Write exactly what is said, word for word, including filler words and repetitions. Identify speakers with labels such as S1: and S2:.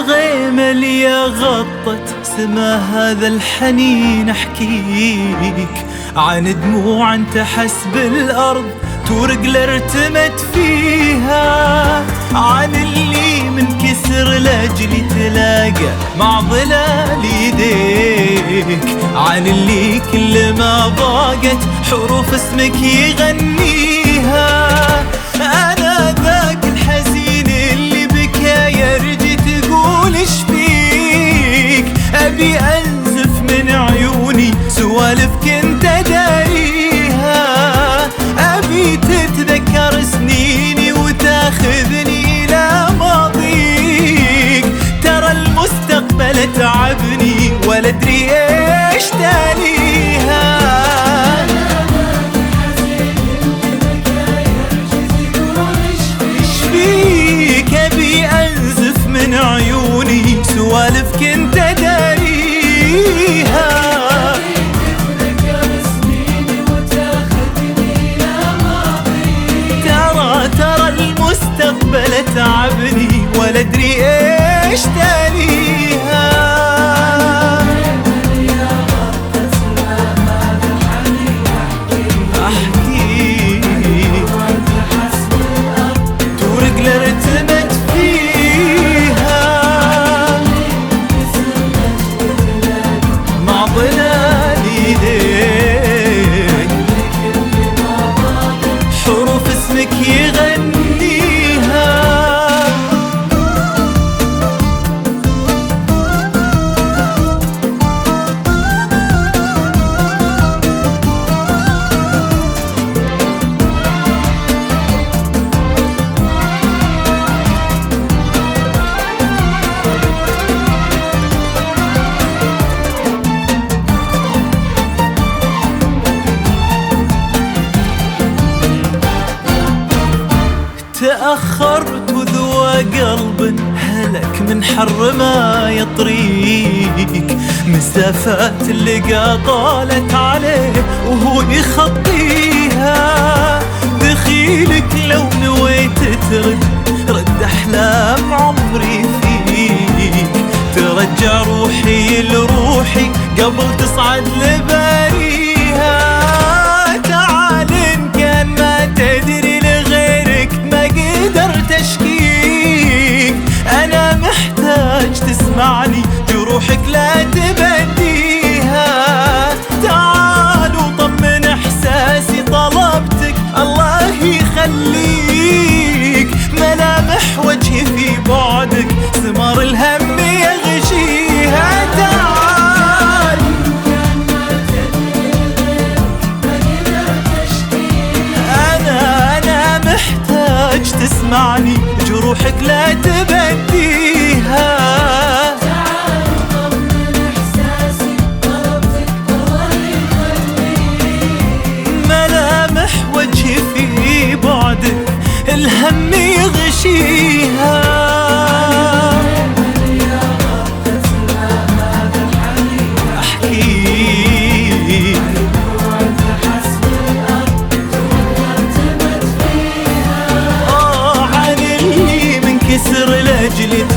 S1: الغيمة اللي غطت سما هذا الحنين احكيك عن دموع انت حسب الارض تورق لارتمت فيها، عن اللي منكسر لاجلي تلاقى مع ظلال يديك، عن اللي كل ما ضاقت حروف اسمك يغنيها. انا ذاك الحزين اللي بكى يرجي تقول ايش فيك، ابي انزف من عيوني سوالف كنت داريها، ابي تتذكر سنيني وتاخذني الى ماضيك. ترى المستقبل تعبني ولا ادري ايش تاليها. عيوني سوالف كنت داريها، ترى ترى المستقبل تعبني ولا ادري ايش تاليها. احكي تورق لارتمت حروف اسمك يغنيها. تأخرت وذوى قلب هلك من حر ما يطريك، مسافات اللقا طالت عليه وهو يخطيها. دخيلك لو نويت ترد رد أحلام عمري فيك، ترجع روحي لروحي قبل تصعد لباريها. تعال إن كان ما تدري تشكيك، أنا محتاج تسمعني جروحك لا تبديها. تعال وطمن إحساسي طلبتك الله يخليك، ملامح وجهي في بعدك ثمار الهم يغشيها. تعال أنا أنا محتاج تسمعني جروحك لا تبديها. تعال طمن إحساسي طلبتك الله يخليك، ملامح وجهي في بعدك الهم يغشيها. كسر لاجلي